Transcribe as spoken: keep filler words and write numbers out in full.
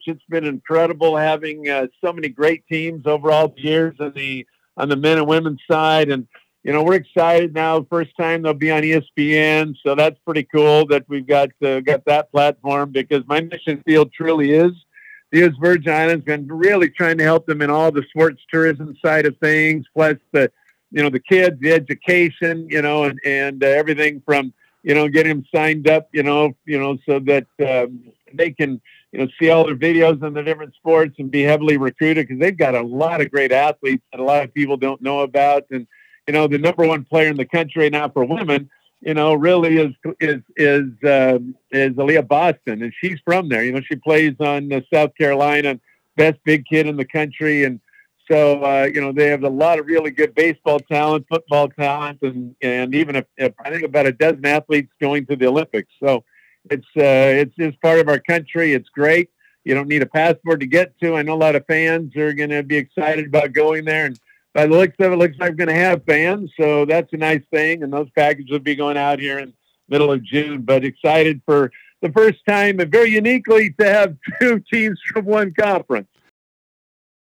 It's been incredible having uh, so many great teams over all the years on the on the men and women's side, and you know we're excited now. First time they'll be on E S P N, so that's pretty cool that we've got uh, got that platform because my mission field truly is the U S Virgin Islands, and really trying to help them in all the sports tourism side of things, plus the you know the kids, the education, you know, and and uh, everything from you know getting them signed up, you know, you know, so that um, they can you know, see all their videos on the different sports and be heavily recruited because they've got a lot of great athletes that a lot of people don't know about. And, you know, the number one player in the country right now for women, you know, really is, is, is, um, is Aaliyah Boston. And she's from there. You know, she plays on uh, South Carolina, best big kid in the country. And so, uh, you know, they have a lot of really good baseball talent, football talent, and, and even if, if I think about a dozen athletes going to the Olympics. So, It's uh, it's just part of our country. It's great. You don't need a passport to get to. I know a lot of fans are going to be excited about going there, and by the looks of it, it looks like we're going to have fans. So that's a nice thing. And those packages will be going out here in the middle of June. But excited for the first time, and very uniquely, to have two teams from one conference.